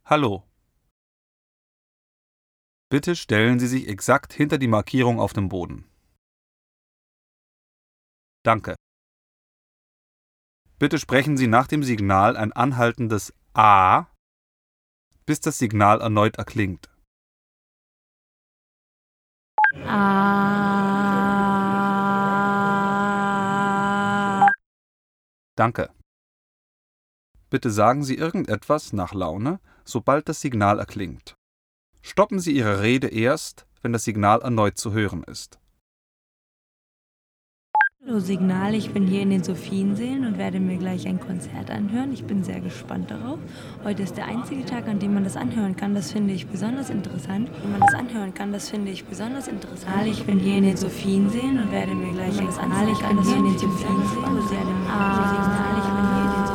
Hallo. Bitte stellen Sie sich exakt hinter die Markierung auf dem Boden. Danke. Bitte sprechen Sie nach dem Signal ein anhaltendes A, bis das Signal erneut erklingt. Danke. Bitte sagen Sie irgendetwas nach Laune, sobald das Signal erklingt. Stoppen Sie Ihre Rede erst, wenn das Signal erneut zu hören ist. Hallo Signal, ich bin hier in den Sophienseelen und werde mir gleich ein Konzert anhören. Ich bin sehr gespannt darauf. Heute ist der einzige Tag, an dem man das anhören kann. Das finde ich besonders interessant. Ich bin hier in den Sophienseelen und werde mir gleich ein Konzert anhören. Ich bin hier in den Sophienseelen und werde mir gleich ein Konzert anhören.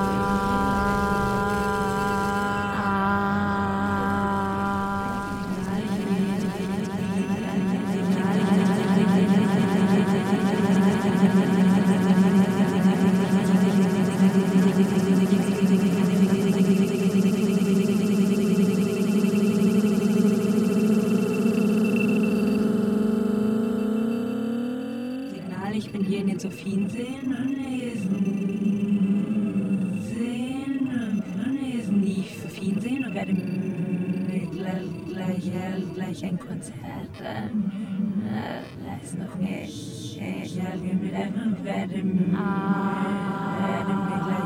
Ich bin hier in den Sophienseelen und Sophienseelen und werde mir gleich ein Konzert leisten. Und werde mir gleich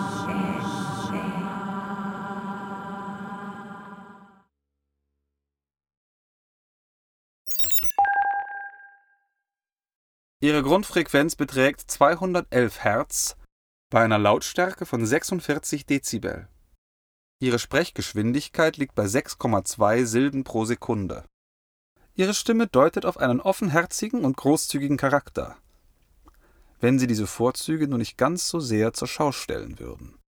Ihre Grundfrequenz beträgt 211 Hertz bei einer Lautstärke von 46 Dezibel. Ihre Sprechgeschwindigkeit liegt bei 6,2 Silben pro Sekunde. Ihre Stimme deutet auf einen offenherzigen und großzügigen Charakter, wenn Sie diese Vorzüge nur nicht ganz so sehr zur Schau stellen würden.